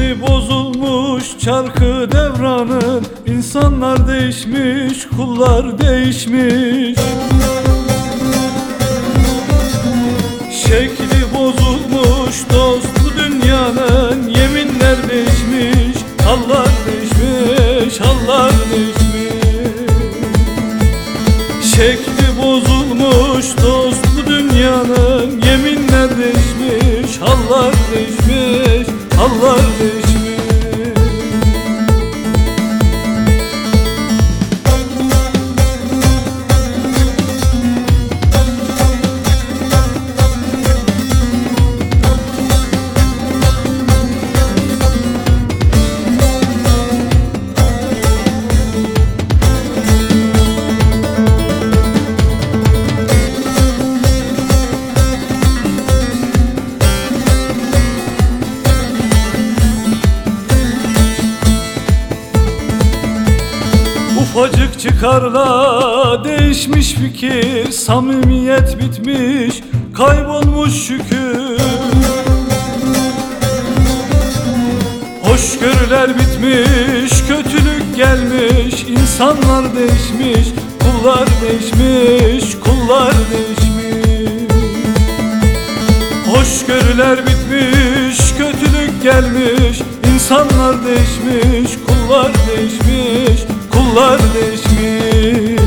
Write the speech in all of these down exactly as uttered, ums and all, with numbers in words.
Şekli bozulmuş çarkı devranın, insanlar değişmiş, kullar değişmiş. Şekli bozulmuş dost bu dünyanın, yeminler değişmiş, hallar değişmiş, hallar değişmiş. Şekli bozulmuş dost bu dünyanın, yeminler değişmiş, hallar değişmiş, hallar değişmiş. Ufacık çıkarla değişmiş fikir, samimiyet bitmiş, kaybolmuş şükür. Hoşgörüler bitmiş, kötülük gelmiş, insanlar değişmiş, kullar değişmiş, kullar değişmiş. Hoşgörüler bitmiş, kötülük gelmiş, insanlar değişmiş, kullar değişmiş, kullar değişmiş.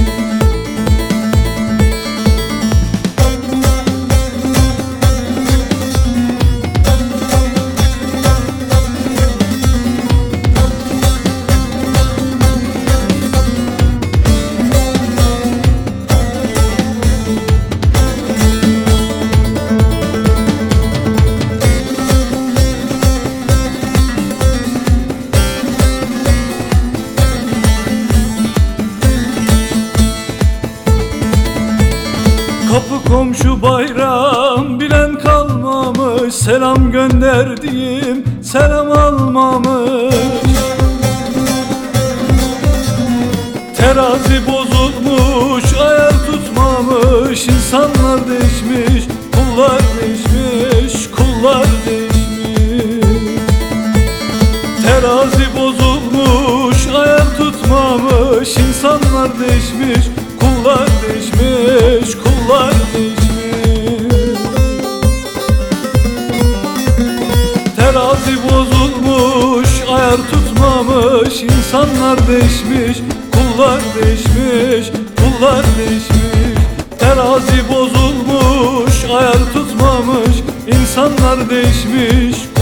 Kapı komşu bayram bilen kalmamış, selam gönderdiğim selam almamış. Terazi bozulmuş, ayar tutmamış, insanlar değişmiş, kullar değişmiş, kullar değişmiş. Terazi bozulmuş, ayar tutmamış, insanlar değişmiş, kullar değişmiş, kullar değişmiş. Terazi bozulmuş, ayar tutmamış, insanlar değişmiş, kullar değişmiş, kullar değişmiş. Terazi bozulmuş, ayar tutmamış, insanlar değişmiş,